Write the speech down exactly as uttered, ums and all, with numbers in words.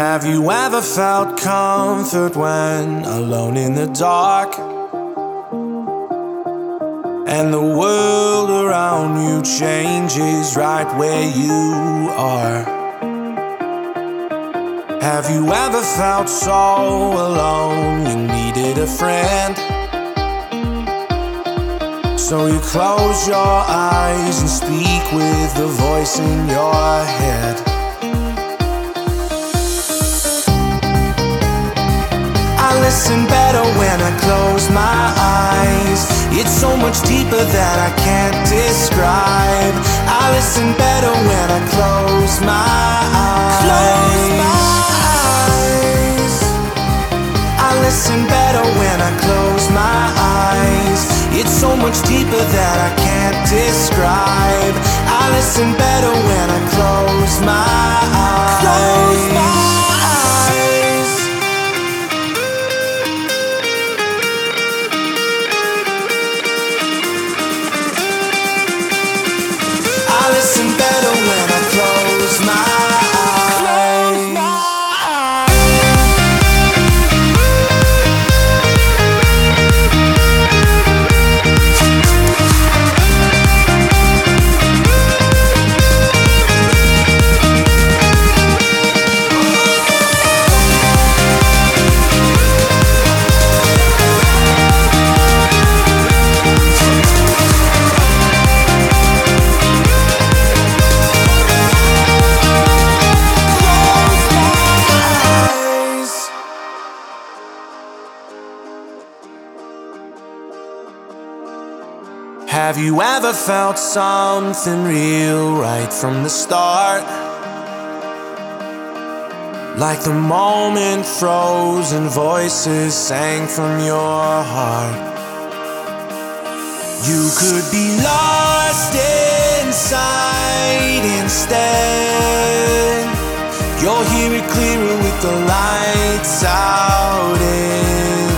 Have you ever felt comfort when alone in the dark, and the world around you changes right where you are? Have you ever felt so alone you needed a friend? So you close your eyes and speak with the voice in your head. I listen better when I close my eyes. It's so much deeper that I can't describe. I listen better when I close my eyes. Close my eyes. I listen better when I close my eyes. It's so much deeper that I can't describe. I listen better when I close my eyes. Close my eyes. I listen better when I close my eyes. Close my eyes. Have you ever felt something real right from the start? Like the moment froze and voices sang from your heart. You could be lost inside instead. You'll hear it clearer with the lights out in